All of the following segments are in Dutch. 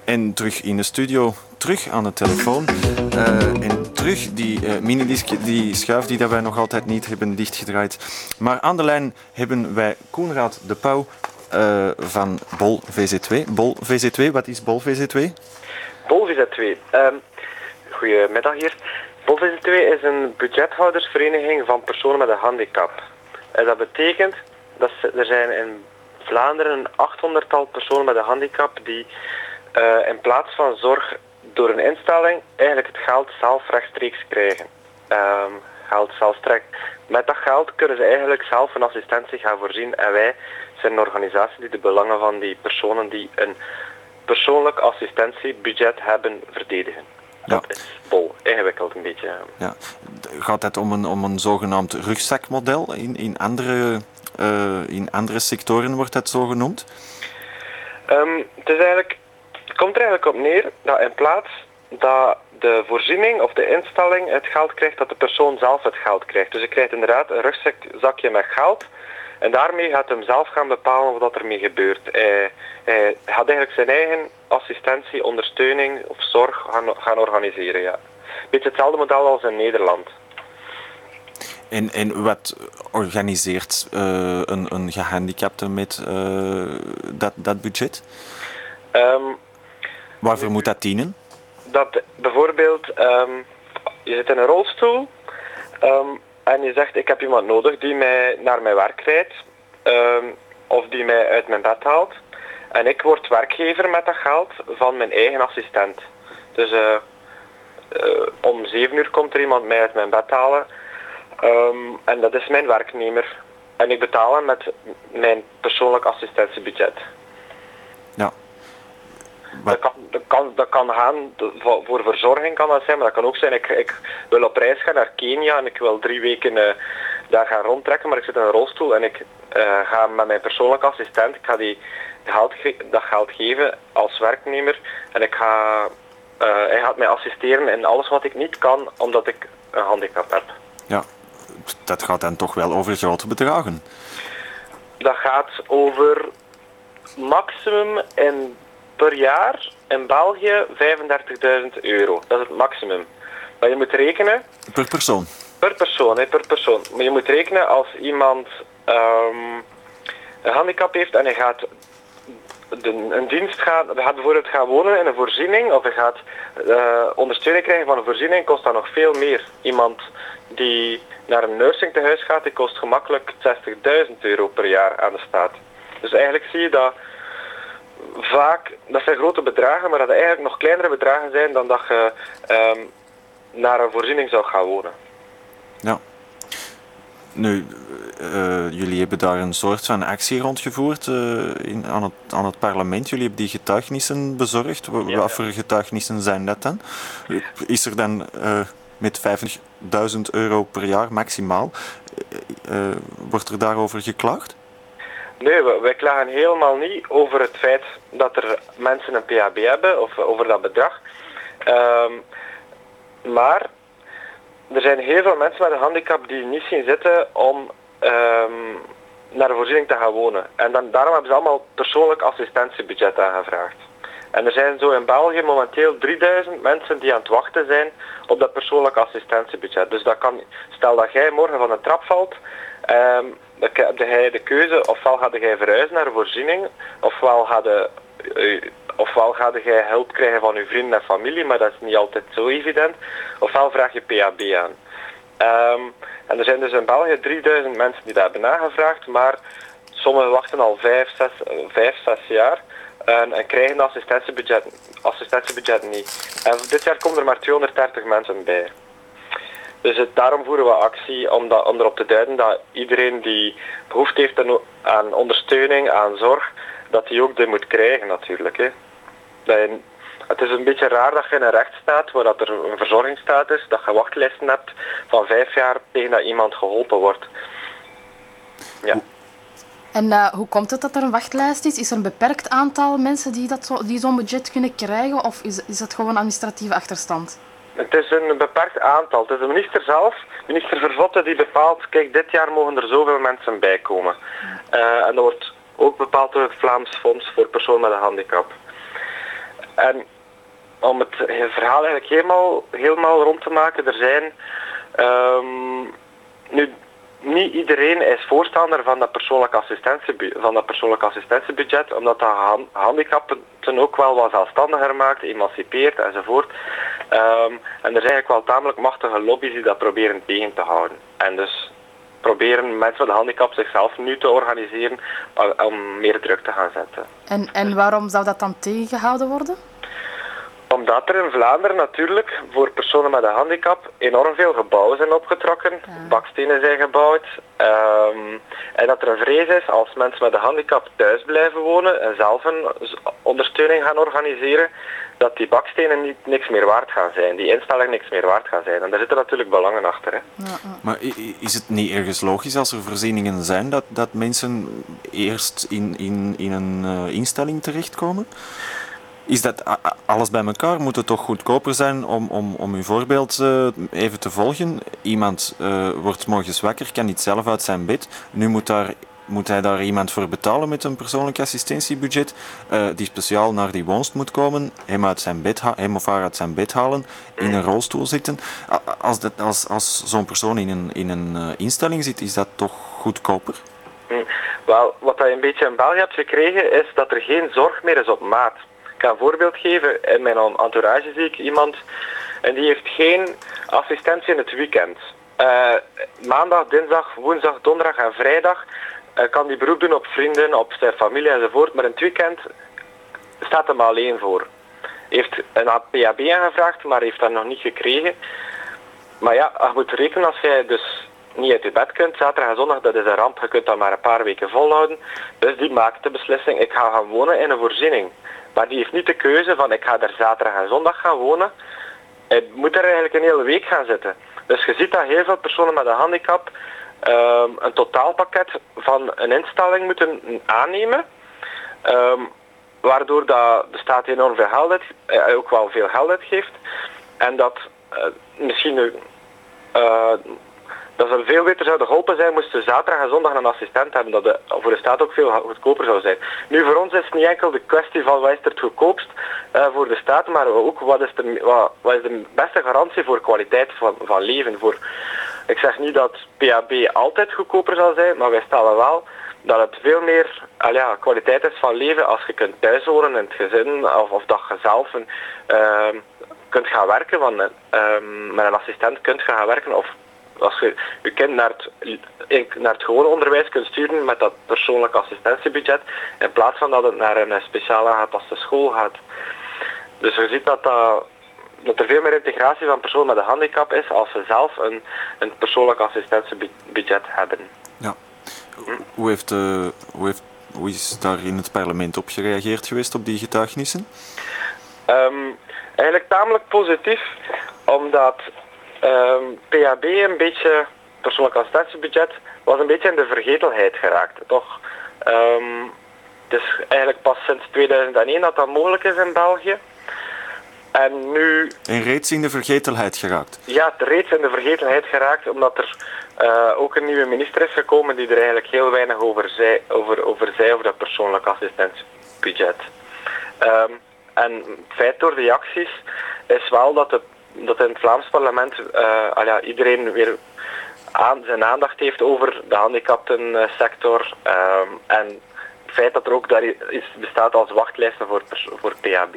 En terug in de studio, terug aan de telefoon. En terug die minidisc, die schuif die dat wij nog altijd niet hebben dichtgedraaid. Maar aan de lijn hebben wij Koenraad de Pauw van Bol VZ2. Bol VZ2, wat is Bol VZ2? Bol VZ2. Goedemiddag hier. Bol VZ2 is een budgethoudersvereniging van personen met een handicap. Dat betekent dat er zijn in Vlaanderen een 800-tal personen met een handicap die in plaats van zorg door een instelling eigenlijk het geld zelf rechtstreeks krijgen. Geld zelf trekken. Met dat geld kunnen ze eigenlijk zelf een assistentie gaan voorzien en wij zijn een organisatie die de belangen van die personen die een persoonlijk assistentiebudget hebben verdedigen. Dat is bol. Ingewikkeld een beetje. Ja. Gaat het om een zogenaamd rugzakmodel? In andere sectoren wordt dat zo genoemd? Het komt er eigenlijk op neer dat in plaats dat de voorziening of de instelling het geld krijgt, dat de persoon zelf het geld krijgt. Dus je krijgt inderdaad een rugzakje met geld en daarmee gaat hem zelf gaan bepalen wat er mee gebeurt. Hij gaat eigenlijk zijn eigen assistentie, ondersteuning of zorg gaan organiseren. Ja. Beetje hetzelfde model als in Nederland. En wat organiseert een gehandicapte met dat budget? Waarvoor moet dat dienen? Dat bijvoorbeeld, je zit in een rolstoel en je zegt ik heb iemand nodig die mij naar mijn werk rijdt of die mij uit mijn bed haalt. En ik word werkgever met dat geld van mijn eigen assistent. Dus om 7 uur komt er iemand mij uit mijn bed halen en dat is mijn werknemer. En ik betaal hem met mijn persoonlijk assistentiebudget. Ja. Dat kan gaan, voor verzorging kan dat zijn, maar dat kan ook zijn, ik wil op reis gaan naar Kenia en ik wil 3 weken daar gaan rondtrekken, maar ik zit in een rolstoel en ik ga met mijn persoonlijke assistent, ik ga dat geld geven als werknemer en hij gaat mij assisteren in alles wat ik niet kan, omdat ik een handicap heb. Ja, dat gaat dan toch wel over grote bedragen? Dat gaat over maximum per jaar in België €35.000. Dat is het maximum. Maar je moet rekenen... Per persoon? Per persoon. Maar je moet rekenen als iemand een handicap heeft en hij gaat een dienst gaat bijvoorbeeld gaan wonen in een voorziening of hij gaat ondersteuning krijgen van een voorziening, kost dat nog veel meer. Iemand die naar een nursingtehuis gaat, die kost gemakkelijk €60.000 per jaar aan de staat. Dus eigenlijk zie je dat vaak, dat zijn grote bedragen, maar dat er eigenlijk nog kleinere bedragen zijn dan dat je naar een voorziening zou gaan wonen. Ja. Nu, jullie hebben daar een soort van actie rondgevoerd aan het parlement. Jullie hebben die getuigenissen bezorgd. Wat voor getuigenissen zijn dat dan? Is er dan met €50.000 per jaar maximaal, wordt er daarover geklaagd? Nee, wij klagen helemaal niet over het feit dat er mensen een PHB hebben of over dat bedrag. Maar er zijn heel veel mensen met een handicap die niet zien zitten om naar een voorziening te gaan wonen. En daarom hebben ze allemaal persoonlijk assistentiebudget aangevraagd. En er zijn zo in België momenteel 3000 mensen die aan het wachten zijn op dat persoonlijk assistentiebudget. Dus stel dat jij morgen van een trap valt, dan heb jij de keuze, ofwel ga jij verhuizen naar een voorziening, ofwel ga jij hulp krijgen van je vrienden en familie, maar dat is niet altijd zo evident, ofwel vraag je PHB aan. En er zijn dus in België 3000 mensen die dat hebben aangevraagd, maar sommigen wachten al 5-6 jaar en krijgen de assistentiebudget niet. En dit jaar komen er maar 230 mensen bij. Dus daarom voeren we actie om erop te duiden dat iedereen die behoefte heeft aan ondersteuning, aan zorg, dat die ook dit moet krijgen natuurlijk. Hè. Het is een beetje raar dat je in een rechtsstaat, waar dat er een verzorgingsstaat is, dat je wachtlijsten hebt van 5 jaar tegen dat iemand geholpen wordt. Ja. En hoe komt het dat er een wachtlijst is? Is er een beperkt aantal mensen die zo'n budget kunnen krijgen, of is het gewoon administratieve achterstand? Het is een beperkt aantal. Het is de minister zelf, minister Vervotte, die bepaalt, kijk, dit jaar mogen er zoveel mensen bij komen. En dat wordt ook bepaald door het Vlaams Fonds voor Personen met een Handicap. En om het verhaal eigenlijk helemaal rond te maken, er zijn nu niet iedereen is voorstander van dat persoonlijk assistentiebudget, omdat dat handicapten ook wel wat zelfstandiger maakt, emancipeert enzovoort. En er zijn eigenlijk wel tamelijk machtige lobby's die dat proberen tegen te houden. En dus proberen mensen met een handicap zichzelf nu te organiseren om meer druk te gaan zetten. En waarom zou dat dan tegengehouden worden? Omdat er in Vlaanderen natuurlijk voor personen met een handicap enorm veel gebouwen zijn opgetrokken, bakstenen zijn gebouwd. En dat er een vrees is als mensen met een handicap thuis blijven wonen en zelf een ondersteuning gaan organiseren, dat die bakstenen niks meer waard gaan zijn, die instellingen niks meer waard gaan zijn. En daar zitten natuurlijk belangen achter. Hè. Maar is het niet ergens logisch als er voorzieningen zijn dat mensen eerst in een instelling terechtkomen? Is dat alles bij elkaar? Moet het toch goedkoper zijn om uw voorbeeld even te volgen? Iemand wordt 's morgens wakker, kan niet zelf uit zijn bed. Nu moet hij daar iemand voor betalen met een persoonlijk assistentiebudget, die speciaal naar die woonst moet komen, hem of haar uit zijn bed halen, in een rolstoel zitten. Als zo'n persoon in een instelling zit, is dat toch goedkoper? Wel, wat je een beetje in België hebt gekregen, is dat er geen zorg meer is op maat. Ik ga een voorbeeld geven. In mijn entourage zie ik iemand en die heeft geen assistentie in het weekend. Maandag, dinsdag, woensdag, donderdag en vrijdag kan die beroep doen op vrienden, op zijn familie enzovoort. Maar in het weekend staat hem alleen voor. Heeft een PHB aangevraagd, maar heeft dat nog niet gekregen. Maar ja, je moet rekenen als jij dus niet uit je bed kunt, zaterdag en zondag, dat is een ramp. Je kunt dat maar een paar weken volhouden. Dus die maakt de beslissing, ik ga gaan wonen in een voorziening. Maar die heeft niet de keuze van ik ga er zaterdag en zondag gaan wonen. Hij moet er eigenlijk een hele week gaan zitten. Dus je ziet dat heel veel personen met een handicap een totaalpakket van een instelling moeten aannemen. Waardoor de staat enorm veel geld ook wel veel geld uitgeeft. En dat misschien dat ze veel beter zouden geholpen zijn moesten zaterdag en zondag een assistent hebben, dat voor de staat ook veel goedkoper zou zijn. Nu, voor ons is het niet enkel de kwestie van wat is er het goedkoopst voor de staat, maar ook wat is de beste garantie voor kwaliteit van leven. Ik zeg niet dat PHB altijd goedkoper zal zijn, maar wij stellen wel dat het veel meer kwaliteit is van leven als je kunt thuis wonen in het gezin, of dat je zelf kunt gaan werken, met een assistent kunt gaan werken, of als je je kind naar het gewone onderwijs kunt sturen met dat persoonlijk assistentiebudget, in plaats van dat het naar een speciaal aangepaste school gaat. Dus je ziet dat er veel meer integratie van personen met een handicap is als ze zelf een persoonlijk assistentiebudget hebben. Ja. Hoe is daar in het parlement op gereageerd geweest op die getuigenissen? Eigenlijk tamelijk positief, omdat PHB een beetje, persoonlijk assistentiebudget, was een beetje in de vergetelheid geraakt, toch? Het is eigenlijk pas sinds 2001 dat dat mogelijk is in België. En nu... En reeds in de vergetelheid geraakt? Ja, reeds in de vergetelheid geraakt, omdat er ook een nieuwe minister is gekomen die er eigenlijk heel weinig over zei, over dat persoonlijk assistentiebudget. En het feit door die acties is wel dat in het Vlaams parlement iedereen weer zijn aandacht heeft over de handicaptensector. En het feit dat er ook daar bestaat als wachtlijsten voor PHB.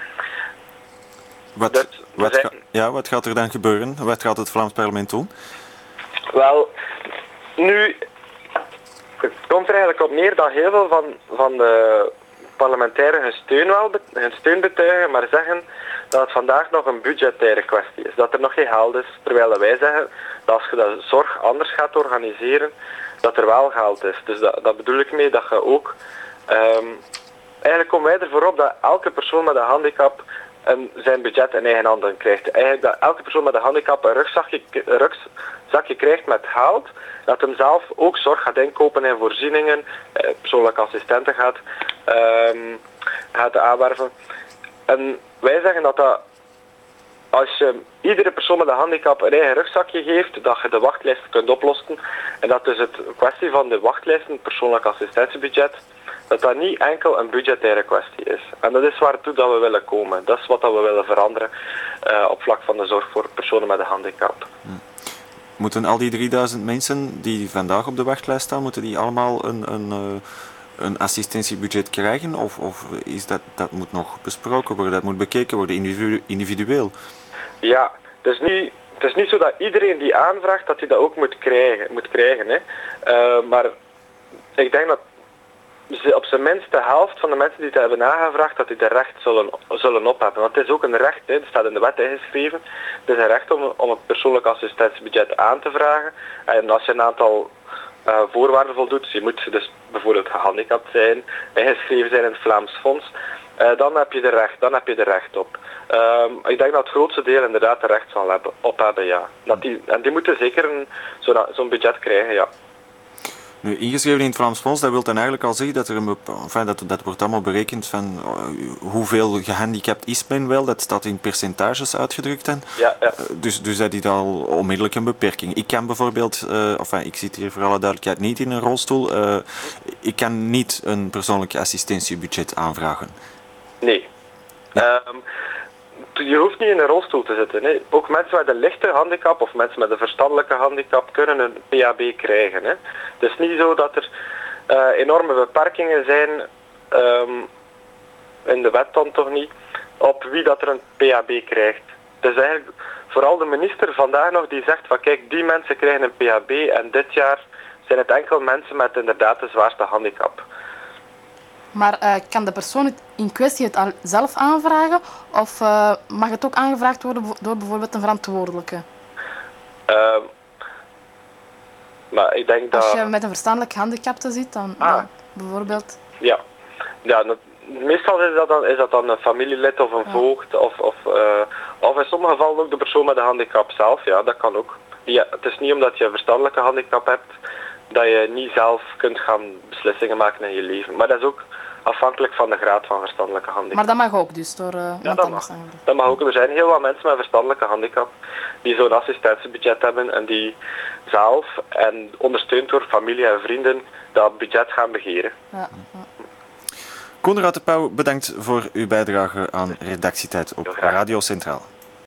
Wat gaat er dan gebeuren? Wat gaat het Vlaams parlement doen? Wel, nu het komt er eigenlijk op neer dat heel veel van de parlementairen hun steun betuigen, maar zeggen dat het vandaag nog een budgettaire kwestie is. Dat er nog geen geld is, terwijl wij zeggen dat als je de zorg anders gaat organiseren, dat er wel geld is. Dus dat bedoel ik mee dat je ook... eigenlijk komen wij ervoor op dat elke persoon met een handicap zijn budget in eigen handen krijgt. Eigenlijk dat elke persoon met een handicap een rugzakje krijgt met geld, dat hem zelf ook zorg gaat inkopen in voorzieningen, persoonlijke assistenten gaat aanwerven. En wij zeggen dat als je iedere persoon met een handicap een eigen rugzakje geeft, dat je de wachtlijsten kunt oplossen. En dat is het kwestie van de wachtlijsten, het persoonlijk assistentiebudget, dat dat niet enkel een budgettaire kwestie is. En dat is waartoe dat we willen komen. Dat is wat dat we willen veranderen op vlak van de zorg voor personen met een handicap. Moeten al die 3000 mensen die vandaag op de wachtlijst staan, moeten die allemaal een assistentiebudget krijgen? Of is dat moet nog besproken worden, dat moet bekeken worden, individueel? Ja, het is niet zo dat iedereen die aanvraagt, dat hij dat ook moet krijgen. Hè. Maar ik denk dat op zijn minst de helft van de mensen die het hebben aangevraagd, dat die er recht zullen op hebben. Want het is ook een recht, hè. Het staat in de wet ingeschreven. Het is een recht om een persoonlijk assistentiebudget aan te vragen. En als je een aantal voorwaarden voldoet, dus je moet dus bijvoorbeeld gehandicapt zijn, ingeschreven zijn in het Vlaams Fonds, dan heb je er recht op. Ik denk dat het grootste deel inderdaad er recht zal hebben, ja. En die moeten zeker zo'n budget krijgen, ja. Nu, ingeschreven in het Vlaams Fonds, dat wil dan eigenlijk al zeggen dat dat wordt allemaal berekend van hoeveel gehandicapt is men wel, dat staat in percentages uitgedrukt. Ja. Dus dat is al onmiddellijk een beperking. Ik kan bijvoorbeeld, ik zit hier voor alle duidelijkheid niet in een rolstoel, ik kan niet een persoonlijk assistentiebudget aanvragen. Nee. Je hoeft niet in een rolstoel te zitten. Hè. Ook mensen met een lichte handicap of mensen met een verstandelijke handicap kunnen een PAB krijgen. Hè. Het is niet zo dat er enorme beperkingen zijn, in de wet dan toch niet, op wie dat er een PAB krijgt. Het is eigenlijk vooral de minister vandaag nog die zegt van kijk, die mensen krijgen een PAB en dit jaar zijn het enkel mensen met inderdaad de zwaarste handicap. Maar kan de persoon in kwestie het al zelf aanvragen of mag het ook aangevraagd worden door bijvoorbeeld een verantwoordelijke? Maar ik denk dat... Als je met een verstandelijk gehandicapte zit, dan bijvoorbeeld... Ja, meestal is dat dan een familielid of een voogd of in sommige gevallen ook de persoon met een handicap zelf. Ja, dat kan ook. Ja, het is niet omdat je een verstandelijke handicap hebt dat je niet zelf kunt gaan beslissingen maken in je leven. Maar dat is ook afhankelijk van de graad van verstandelijke handicap. Maar dat mag ook dus door dat mag ook. Er zijn heel wat mensen met verstandelijke handicap die zo'n assistentiebudget hebben en die zelf en ondersteund door familie en vrienden dat budget gaan beheren. Ja. Konrad de Pauw, bedankt voor uw bijdrage aan Redactietijd op Radio Centraal.